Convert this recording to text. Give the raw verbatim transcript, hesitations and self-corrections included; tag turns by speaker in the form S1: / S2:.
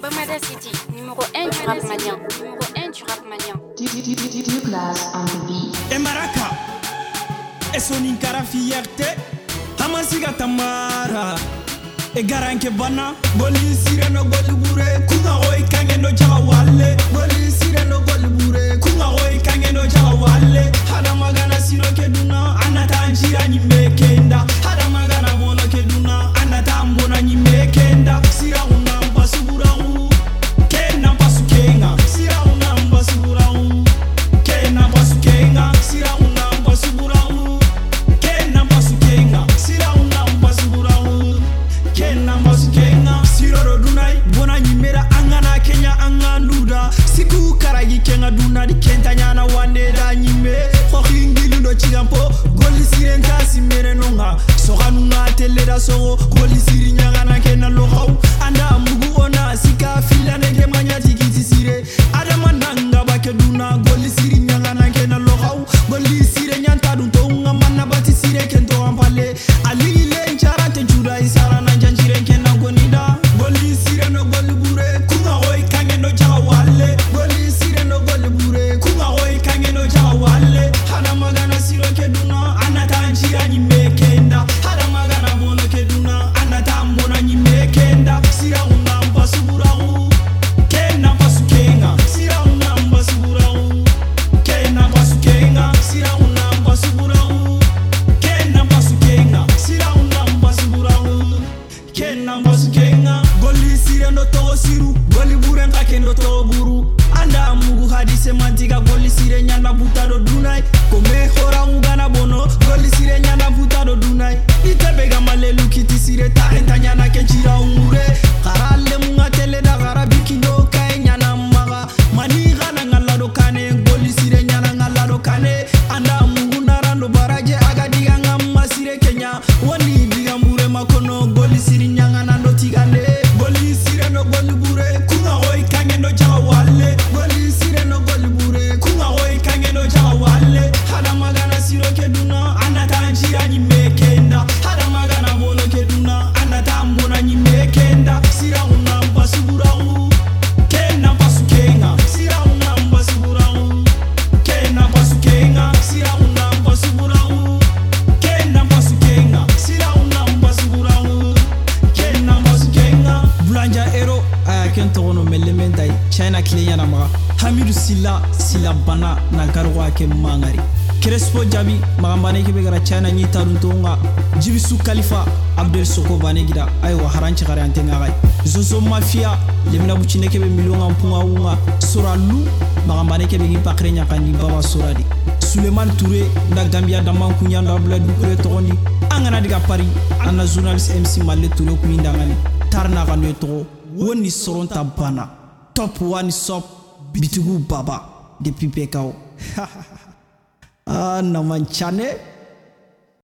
S1: Bamada City, numéro un du rap malien. Numéro un du rap malien.
S2: Douglas on the beat.
S3: E Maraka, e Soninkara fierté, Hamasiga Tamara, e Garanke Bana, Boli Sireno Golibure, Kuna Oi Kangeno Jawale, Boli Sireno Golibure, Kuna Oi Kangeno Jawale, Hadamagana Siro Keduna, Anata Anjira Nimekenda, Hadamagana Bono Keduna, Anata Ambona Nimekenda, Sira Unamba Suburahu, Kena Pasukenga, Sira Unamba Suburahu, Kena Pasukenga, Sira Unamba Suburahu, Kena Pasukenga, Sira Unamba Suburahu, Kena Pasukenga, Sira Rodunai, Bona Nimera Angana Kenya Anganduda, Siku Karagi Kenga Duna di Kentanyana Wandeda Nime, Hokingilu no Chigampo, Goli Sirenka Simere Nonga, Soranunga Teleda Soro, Goli Sirinyana Kena Lohau, Anda Mugu Ona, Sika Fila Nege Manya Tikiti Sire, Adamananga Bakeduna, Goli Sirinyana Kena Lohau, Goli Sirenyanta Dunga Manabati Sire Kento Ampale, Ali Lencharate Juda Isarana Janjire Kena Gonida, Goli Sireno Goli Bure, Kunga Oi Kangeno Jawale, Goli Sireno Goli Bure, Kunga Oi Kangeno Jawale, Hadamagana Siro Keduna, Anata Anjira Nimekenda, Hadamagana Bono Keduna, Anata Ambona Nimekenda, Sira Unamba Suburahu, Kena Pasukenga, Sira Unamba Suburahu, Kena Pasukenga, Sira Unamba Suburahu, Kena Pasukenga, Sira Unamba Suburahu, Kena Pasukenga, Goli Sireno Toho Siru, Goli Burenga Kendo Toho Buru, Anda Mugu Hadi Semantika, Goli Sire Nyanda Butado Dunai, Kome Hora Ugana Bono, Goli Sire Nyanda Butado Dunai, Itebega Malelu Kiti Sire Tahenta Nyana Kenchira Umure, Karale Munga Tele da Garabiki no Kai Nyana Maga, Mani Gana Ngalado Kane, Goli Sire Nyana Ngalado Kane, Anda Mugu Narando Baraje Agadiga Ngama Sire Kenya, Wani Diga Mure Makono, Goli Sire Nyanga Nando Tigane, Goli Sire no Goli Bure, Kunga Oi Kangeno Jawale, Goli Sire no Goli Bure, Kunga Oi Kangeno Jawale, Hadamagana Siro Keduna, Anata Anjira Nimekenda, Hadamagana Bono Keduna, Anata Ambona Nimekenda, Sira Unamba Suburahu, Kena Pasukenga, Sira Unamba Suburahu, Kena Pasukenga, Sira Unamba Suburahu, Kena Pasukenga, Sira Unamba Suburahu, Kena Pasukenga, Blanja Ero, Ayaken Tono Melementai, China Kileyana Maga, Hamidu Silla, Silla Bana, Nagarwa Ke Mangari. Crespo Jabi, Magambane Kibegara China Nita Runtonga, Jibisu Khalifa, Abdel Soko Banegida, Aywa Haranchi Karantengai, Zozo Mafia, Lemina Buchine Kebe Milonga Mpunga Unga, Sora Lu, Magambane Kebe Pakrenya Kandi Baba Soradi, Suleiman Touré, na Gambia Daman Kunyanda Bled Bukure Tondi, Angana Diga Paris, Anna journalist M C Malé Touré Kuyindangani, Tarna Ganetro, Woni Soronta Bana, Top One Sop, Bitugu Baba, depuis Pekao. Ah, Naman Chane.